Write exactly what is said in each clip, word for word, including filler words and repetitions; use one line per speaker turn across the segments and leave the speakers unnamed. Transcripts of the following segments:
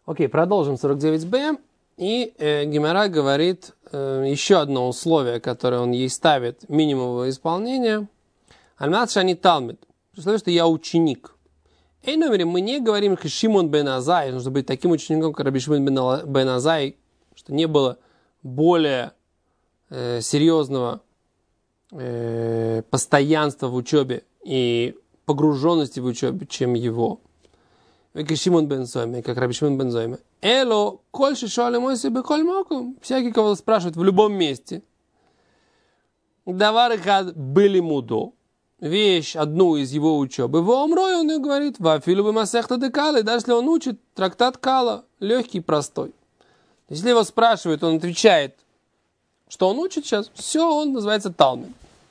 Окей, продолжим сорок девять бэ. И э, Гемара говорит э, еще одно условие, которое он ей ставит, минимумового исполнения. Альмат шани талмид. Представляешь, что я ученик. Эй, номере, мы не говорим, что Шимон бен Азай, нужно быть таким учеником, как Раби Шимон бен Азай, что не было более э, серьезного э, постоянства в учебе и погруженности в учебе, чем его. Как Шимон бен Зойме, как Раби Шимон бен Зойме. Эло, кольши шоали мой себе коль моку. Всякий, кого спрашивают в любом месте. Давар хад были мудо. Вещь, одну из его учебы. В Омрой он и говорит, вафилу бы масехта де кала. И даже если он учит трактат Кала, легкий, простой. Если его спрашивают, он отвечает, что он учит сейчас, все, он называется Талмид.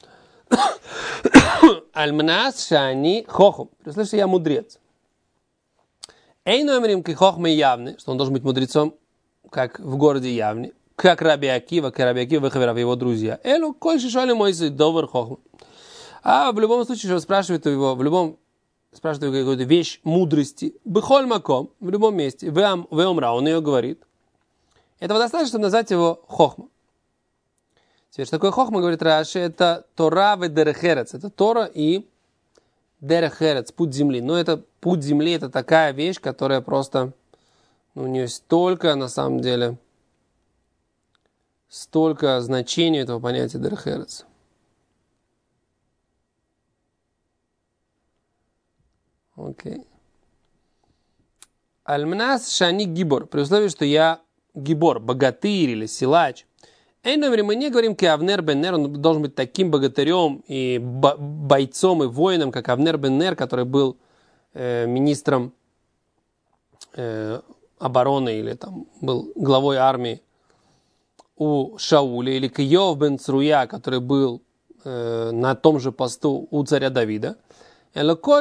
Альмнас шани хохом. Представляешь, я мудрец. Эй, номерим ки хохмы явны, что он должен быть мудрецом, как в городе Явне, как Раби Акива, как Раби Акива, выхаверов его друзья. Элу, коль шишали мой довар хохм. А в любом случае, что спрашивает его, в любом, спрашивает его какую-то вещь мудрости, бихоль маком, в любом месте, в омра, он ее говорит. Этого достаточно, чтобы назвать его хохма. Теперь, что такое хохма, говорит Раши, это Тора ве дерехерец, это Тора и дерехерец, путь земли. Но это путь земли, это такая вещь, которая просто, ну, у нее столько, на самом деле, столько значений этого понятия дерехерец. Окей. Альмнас шани гибор, при условии, что я гибор, богатырь или силач. Эй, номер, мы не говорим, как Авнер бен Нер, он должен быть таким богатырем и бойцом и воином, как Авнер бен Нер, который был э, министром э, обороны или там был главой армии у Шауля, или Киов бен Цруя, который был э, на том же посту у царя Давида. Только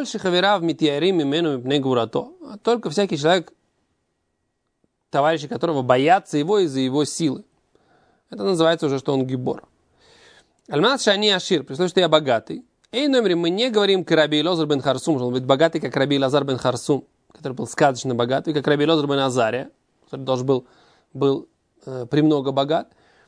всякий человек, товарищи которого боятся его из-за его силы. Это называется уже, что он гибор. Альманат шани ашир, при условии, что я богатый. Эй, номер, мы не говорим, как Раби Элозар бен Харсум, что он быть богатый, как Раби Элазар бен Харсум, который был сказочно богатый, как Раби Элозар бен Азария, который тоже был, был э, премного богат.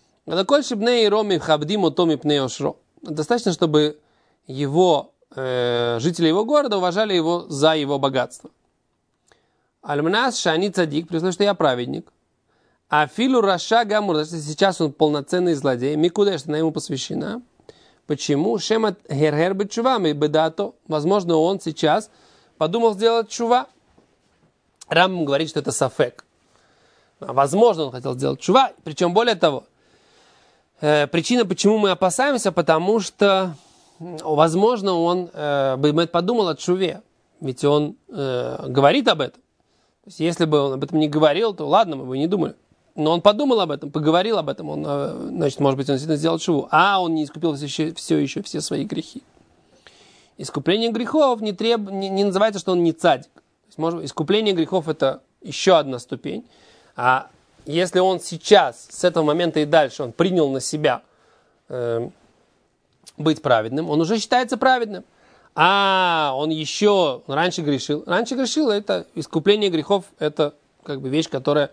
Достаточно, чтобы его, э, жители его города уважали его за его богатство. Альманат шани цадик, при условии, что я праведник. А филу Раша Гамур, сейчас он полноценный злодей, Микудеш, она ему посвящена. Почему? Шемат Гергер бечува, бедато. Возможно, он сейчас подумал сделать чува. Рам говорит, что это сафек. Возможно, он хотел сделать чува. Причем, более того, э, причина, почему мы опасаемся, потому что, возможно, он э, бы подумал о чуве. Ведь он э, говорит об этом. То есть, если бы он об этом не говорил, то ладно, мы бы не думали. Но он подумал об этом, поговорил об этом, он, значит, может быть, он действительно сделал шуву, а он не искупил все, все еще все свои грехи. Искупление грехов не, треб... не, не называется, что он не цадик. То есть, может, искупление грехов – это еще одна ступень. А если он сейчас, с этого момента и дальше, он принял на себя э, быть праведным, он уже считается праведным. А он еще он раньше грешил. Раньше грешил – это искупление грехов, это как бы вещь, которая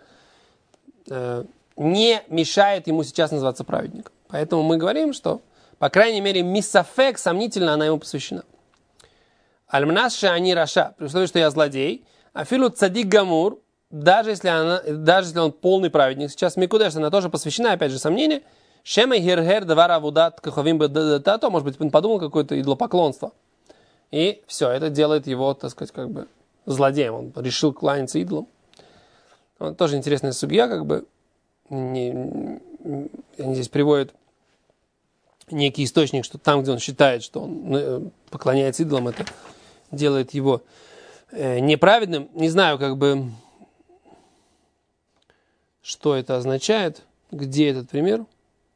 не мешает ему сейчас называться праведником. Поэтому мы говорим, что, по крайней мере, мисафек, сомнительно, она ему посвящена. Альмнас шани раша, при условии, что я злодей, афилу цадик гамур, даже если, она, даже если он полный праведник, сейчас микудеш, она тоже посвящена, опять же, сомнение, шема гергер давара вудат кахавим бедатато, может быть, он подумал какое-то идолопоклонство. И все, это делает его, так сказать, как бы злодеем. Он решил кланяться идолам. Тоже интересная судья, как бы, не, они здесь приводят некий источник, что там, где он считает, что он поклоняется идолам, это делает его э, неправедным. Не знаю, как бы, что это означает, где этот пример.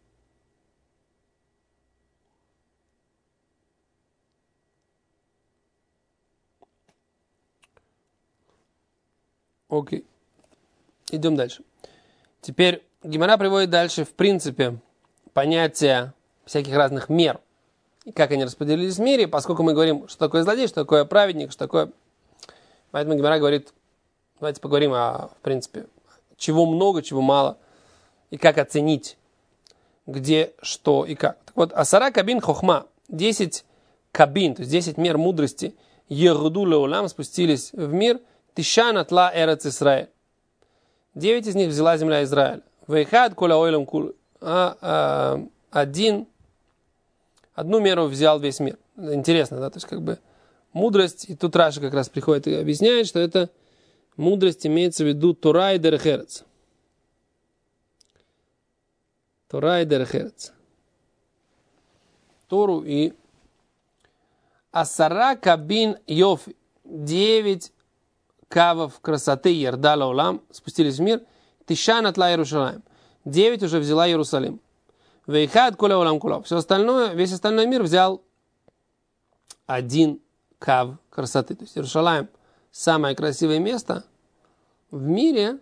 Окей. Идем дальше. Теперь Гемара приводит дальше, в принципе, понятие всяких разных мер. И как они распределились в мире, поскольку мы говорим, что такое злодей, что такое праведник, что такое... Поэтому Гемара говорит Давайте поговорим о, в принципе, чего много, чего мало, и как оценить, где, что и как. Так вот, асара кабин хохма, десять кабин, то есть десять мер мудрости, ерду леулам, спустились в мир, тишан атла эрец Исраэль. Девять из них взяла земля Израиля. Вейхад коля ойлам кул. А, а, один, одну меру взял весь мир. Интересно, да, то есть как бы мудрость, и тут Раши как раз приходит и объясняет, что это мудрость имеется в виду Тора и Дерех Эрец. Тора и Дерех Эрец. Тору и Асара кабин йофи. Девять кавов красоты Ердала Улам спустились в мир. Тишан атла Иерушалаим. Девять уже взяла Иерусалим. Вейхад коля улам кулав. Все остальное, весь остальной мир взял один кав красоты. То есть Иерушалаим самое красивое место в мире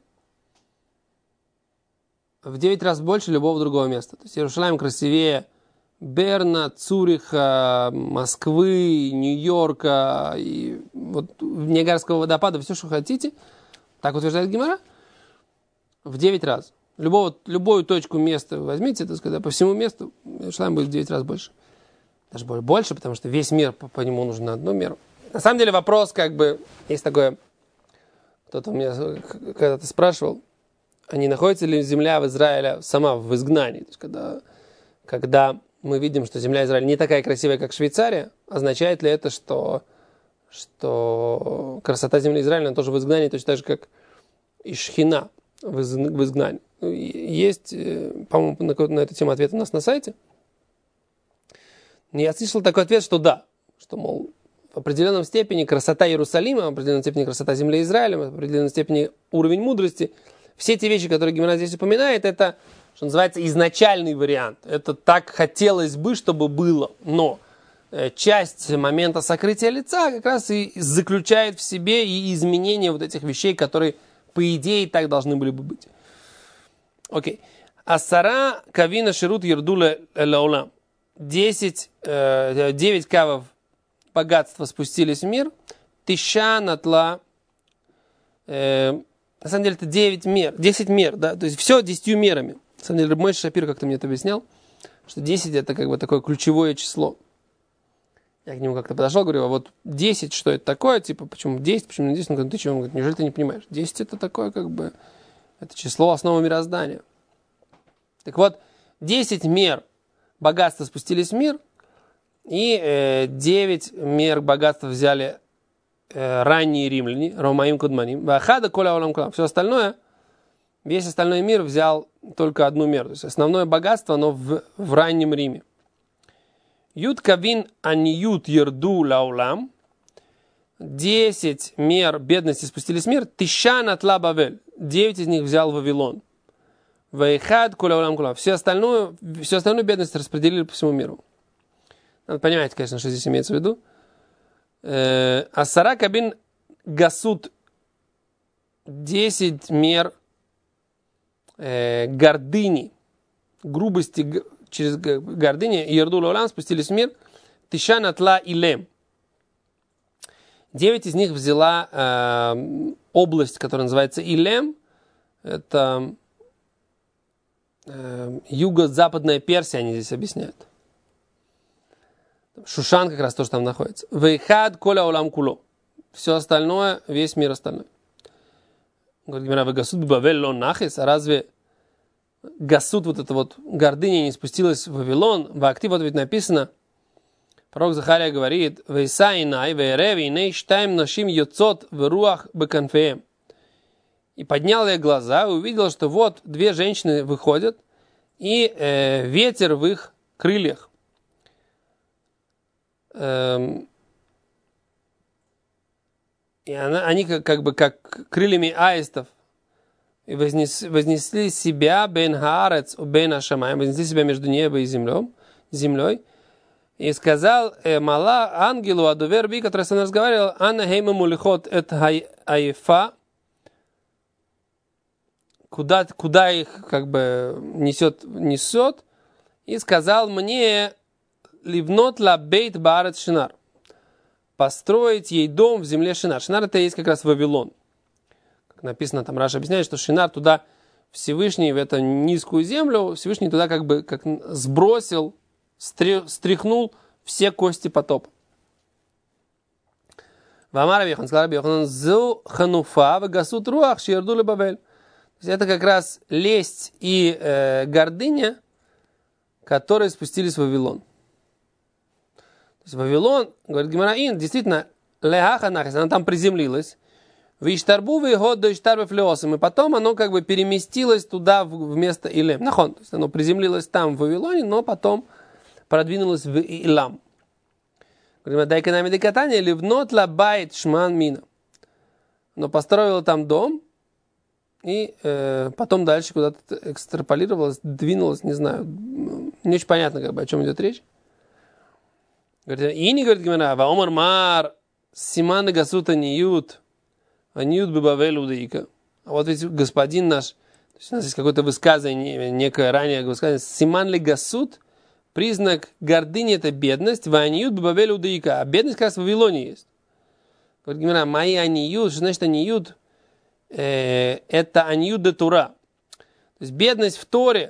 в девять раз больше любого другого места. То есть Иерушалаим красивее Берна, Цюриха, Москвы, Нью-Йорка, и вот Ниагарского водопада, все, что хотите, так утверждает Гемара, в девять раз. Любого, любую точку места возьмите, так сказать, по всему месту Иерушалаим будет в девять раз больше. Даже больше, потому что весь мир, по, по нему нужно одну меру. На самом деле вопрос, как бы, есть такое, кто-то у меня когда-то спрашивал, а не находится ли земля в Израиле сама в изгнании? То есть, когда, когда мы видим, что земля Израиля не такая красивая, как Швейцария, означает ли это, что, что красота земли Израиля тоже в изгнании, точно так же, как и Шхина в изгнании? Есть, по-моему, на, на эту тему ответ у нас на сайте. Я слышал такой ответ, что да, что, мол, в определенном степени красота Иерусалима, в определенной степени красота земли Израиля, в определенной степени уровень мудрости, все те вещи, которые Гемара здесь упоминает, это, что называется, изначальный вариант. Это так хотелось бы, чтобы было, но часть момента сокрытия лица как раз и заключает в себе и изменение вот этих вещей, которые, по идее, так должны были бы быть. Окей. Асара кавина ширут ердула лаулам. Десять, э, девять кавов богатства спустились в мир. Тиша натла. Э, на самом деле это девять мер. Десять мер, да. То есть все десятью мерами. На самом деле Рабмойша Шапир как-то мне это объяснял, что десять это как бы такое ключевое число. Я к нему как-то подошел, говорю, а вот десять, что это такое? Типа, почему десять, почему не десять? Он говорит, ты что? Он говорит, неужели ты не понимаешь? десять это такое как бы, это число основы мироздания. Так вот, десять мер богатства спустились в мир, и э, девять мер богатства взяли э, ранние римляне, Ромаим Кудманим, Вахада Коля Олам Кулам. Все остальное, весь остальной мир взял только одну меру. То есть основное богатство, оно в, в раннем Риме. Ют кавин аниют ерду лаулам. Десять мер бедности спустились в мир. Тишан атла Бавель. Девять из них взял Вавилон. Вайхад коля улам кулам. Все остальную, всю остальную бедность распределили по всему миру. Надо понимать, конечно, что здесь имеется в виду. Асара кабин гасут. Десять мер э, гордыни, грубости г, через гордыни. Ерду лаулам спустились в мир. Тишан атла илем. Девять из них взяла э, область, которая называется Илем. Это э, юго-западная Персия, они здесь объясняют. Шушан как раз тоже там находится. Вейхад коля улам куло. Все остальное, весь мир остальной. Говорит Гемара, гасут бавель лон нахис. А разве гасут, вот эта вот гордыня, не спустилась в Вавилон? В активе вот ведь написано, пророк Захария говорит, «Вейсайнай, вейреви, ней штайм нашим йоцот в руах беканфеем». И поднял я глаза и увидел, что вот две женщины выходят, и э, ветер в их крыльях. Эм, и она, они как, как бы как крыльями аистов и вознес, вознесли себя бен хаарец бен ашамаем, вознесли себя между небом и землей, землей. И сказал э, Мала ангелу Адувер Би, который со мной разговаривал, Анна хейма мулихот эт айфа, куда, куда их как бы несет, несет, и сказал мне ливнот ла бейт баарет шинар, построить ей дом в земле Шинар. Шинар это есть как раз Вавилон. написано, там Раша объясняет, что Шинар туда Всевышний, в эту низкую землю, Всевышний туда как бы как сбросил, стряхнул все кости потопа. Вамар Рабьехан сказал Рабьехан, зу хануфа вегасут руах шиерду ле Бавель. Это как раз лесть и э, гордыня, которые спустились в Вавилон. То есть Вавилон, говорит Гемараин, действительно, леаха нахис, она там приземлилась. Виштарбу вигод до иштарбе флеосом. И потом оно как бы переместилось туда вместо Илем. Нахон. То есть оно приземлилось там в Вавилоне, но потом продвинулось в Илам. Говорит, дай-ка нам катание, ливнот лабайт шман мина. Но построила там дом, и э, потом дальше куда-то экстраполировалась, двинулась, не знаю, не очень понятно, как бы, о чем идет речь. Говорит, и не говорит Гемара, ва омар мар симан гасута ниют, а ниют бабавель удаика. А вот ведь господин наш, то есть у нас есть какое-то высказывание, некое ранее высказывание, симан ли гасут, признак гордыни это бедность, ва ниют бабавель удаика, а бедность как раз в Вавилоне есть. Говорит Гемара, мои аниют, что значит аниют? Это аниют де Тура. То есть бедность в Торе,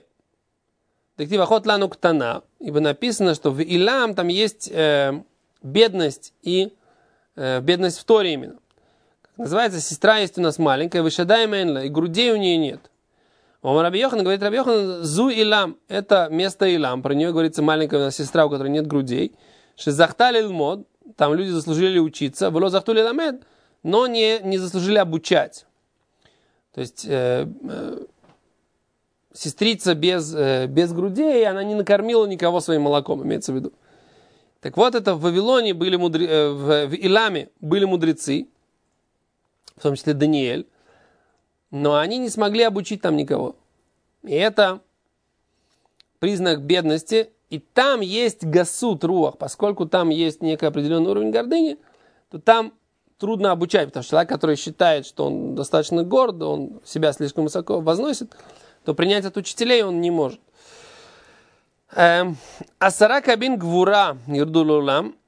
ибо написано, что в Илам там есть э, бедность и э, бедность в Торе именно. Как называется, сестра есть у нас маленькая, вышадай мэнла, и грудей у нее нет. Омар Раби Йохан говорит, Раби Йохан, зу Илам, это место Илам, про нее говорится маленькая у нас сестра, у которой нет грудей. Шизахтали лмод, там люди заслужили учиться, вло захтули ламед, но не, не заслужили обучать. То есть э, э, сестрица без, э, без грудей, она не накормила никого своим молоком, имеется в виду. Так вот, это в Вавилоне были мудре... э, в, в Иламе были мудрецы, в том числе Даниэль, но они не смогли обучить там никого. И это признак бедности. И там есть гасут руах, поскольку там есть некий определенный уровень гордыни, то там трудно обучать, потому что человек, который считает, что он достаточно горд, он себя слишком высоко возносит, то принять от учителей он не может. Асара кабин гвура ирдулулам,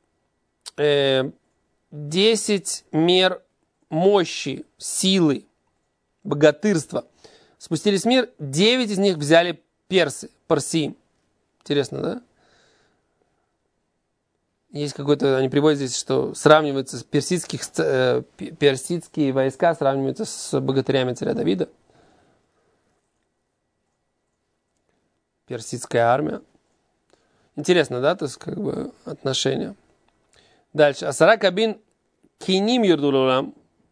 десять мер мощи, силы, богатырства спустились в мир, девять из них взяли персы, парсии. Интересно, да? Есть какой-то, они приводят здесь, что сравниваются с персидских, э, персидские войска сравниваются с богатырями царя Давида. Персидская армия. Интересно, да, то есть как бы отношения. Дальше. Асара кабин киним юрдулулам.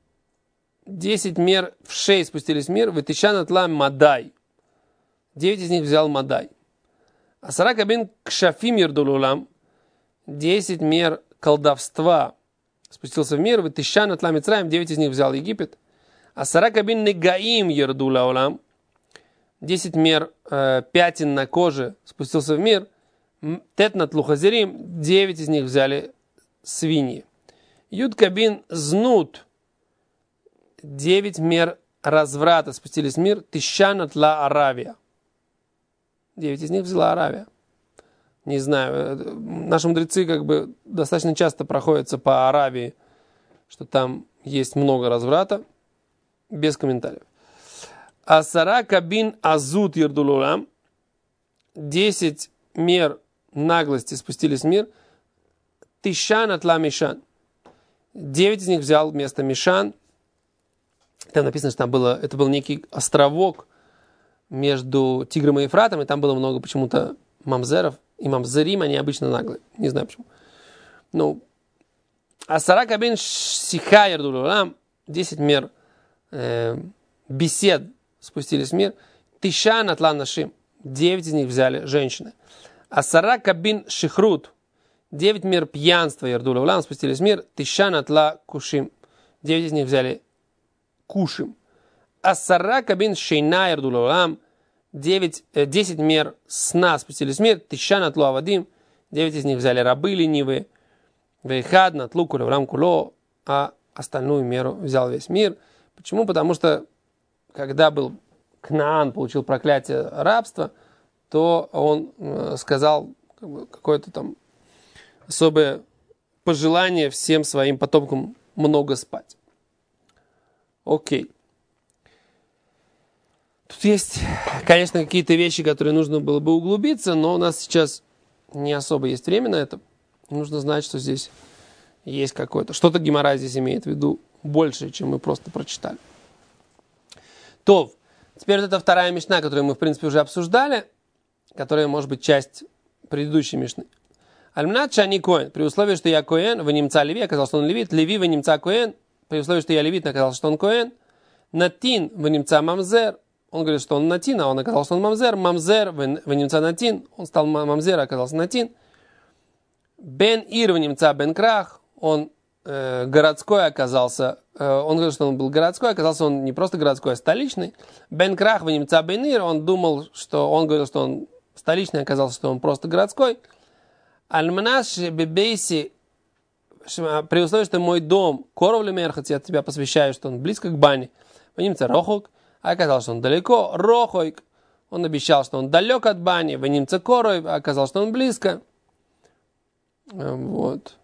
Десять мер в шесть спустились в мир. Вытищан атла мадай. Девять из них взял мадай. Асара кабин кшафим юрдулулам. Десять мер колдовства спустился в мир. Вытищан атла мицраим. Девять из них взял Египет. Асара кабин негаим юрдулулам. Десять мер э, пятен на коже спустился в мир. Тетнат лухазерим. Девять из них взяли свиньи. Юд кабин знут. Девять мер разврата спустились в мир. Тишанат ла Аравия. Девять из них взяла Аравия. Не знаю. Наши мудрецы как бы достаточно часто проходятся по Аравии, что там есть много разврата. Без комментариев. Асара кабин азут ярдулулам. Десять мер наглости спустились в мир. Тишан атла Мишан. Девять из них взял вместо Мишан. Там написано, что там было, это был некий островок между Тигром и Ефратом, и там было много почему-то мамзеров. И мамзерим, они обычно наглые. Не знаю почему. Ну, Асара кабин сиха ярдулулам. Десять мер э, бесед спустились в мир. Тишан атла нашим. Девять из них взяли женщины. Асара кабин шихрут. Девять мер пьянства ярдула улам спустились в мир. Тишан атла кушим. Девять из них взяли кушим. Асара кабин шейна ярдула улам. Девять, э, десять мер сна спустились в мир. Тишан атлу авадим. Девять из них взяли рабы ленивые. Вейхад натлу кулеврам куло. А остальную меру взял весь мир. Почему? Потому что когда был Кнаан, получил проклятие рабства, то он э, сказал как бы, какое-то там особое пожелание всем своим потомкам много спать. Окей. Тут есть, конечно, какие-то вещи, которые нужно было бы углубиться, но у нас сейчас не особо есть время на это. Нужно знать, что здесь есть какое-то. Что-то Гемара здесь имеет в виду больше, чем мы просто прочитали. То, теперь вот это вторая мишна, которую мы, в принципе, уже обсуждали, которая, может быть, часть предыдущей мишны. Альмнат шани коэн, при условии, что я коэн, вы немца леви, оказалось, что он левит, леви, вы немца коэн, при условии, что я левит, оказалось, что он коэн, натин, вы немца мамзер, он говорит, что он натин, а он оказался, что он мамзер, мамзер, вы немца натин, он стал мамзер, оказался натин, бен ир, вы немца бен крах, он э, городской оказался, э, он говорит, что он был городской, оказался он не просто городской, а столичный, бен крах, вы немца бен ир, он думал, что он говорил, что он столичный, оказался, что он просто городской, альманаш бебейси, при условии, что мой дом, коровли мерхат, я тебя посвящаю, что он близко к бане, вы немца рохок, а оказалось, что он далеко, рохойк, он обещал, что он далек от бани, вы немца корой, а оказалось, что он близко, вот.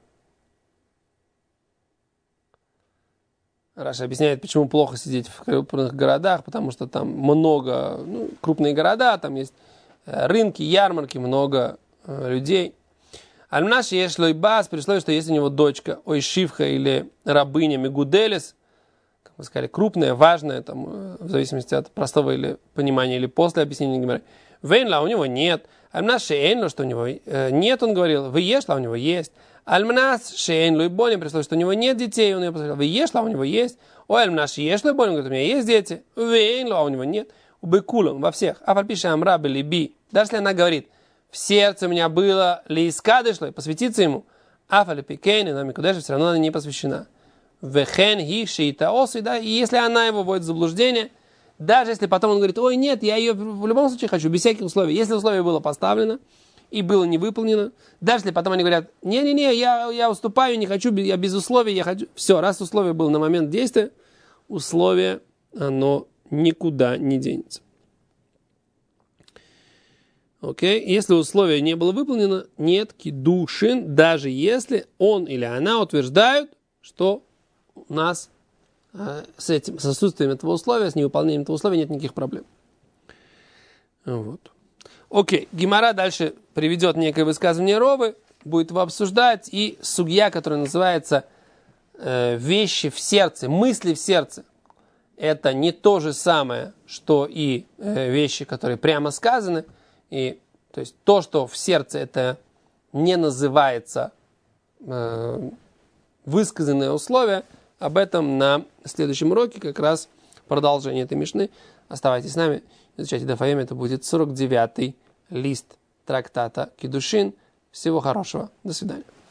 Раша объясняет, почему плохо сидеть в крупных городах, потому что там много, ну, крупные города, там есть рынки, ярмарки, много э, людей. Альмнаш ешлой бас, при условии, что есть у него дочка, ой, шивха или рабыня Мегуделес, как мы сказали, крупная, важная, там, в зависимости от простого или понимания, или после объяснения Гемары. Вейнла у него нет. Альмнаш шеэнло, что у него э, нет, он говорил, вы ешла, у него есть. Альмнас шеэнло и болен, при условии, что у него нет детей, он ее посмотрел, вы ешла, у него есть. Ой, альмнаш ешло и болен, говорит, у меня есть дети. Вейнло, а у него нет. Убыкулом во всех. А фальпиша амра бели би. Даже если она говорит, в сердце у меня было лиискадышло, посвятиться ему. А фалипикейн, но микудеша все равно она не посвящена. Вехен хи шиита оси, да, и если она его вводит в заблуждение, даже если потом он говорит, ой, нет, я ее в любом случае хочу, без всяких условий. Если условие было поставлено и было не выполнено, даже если потом они говорят, не-не-не, я, я уступаю, не хочу, я без условий, я хочу. Все, раз условие было на момент действия, условие, оно никуда не денется. Окей, если условие не было выполнено, нет кидушин, даже если он или она утверждают, что у нас э, с этим, с отсутствием этого условия, с невыполнением этого условия нет никаких проблем. Вот. Окей, Гемара дальше приведет некое высказывание Ровы, будет его обсуждать, и сугья, которая называется э, вещи в сердце, мысли в сердце, это не то же самое, что и э, вещи, которые прямо сказаны, и то есть то, что в сердце, это не называется э, высказанное условие. Об этом на следующем уроке, как раз продолжение этой мишны. Оставайтесь с нами, изучайте Дафаим, это будет сорок девятый лист трактата Кидушин. Всего хорошего, до свидания.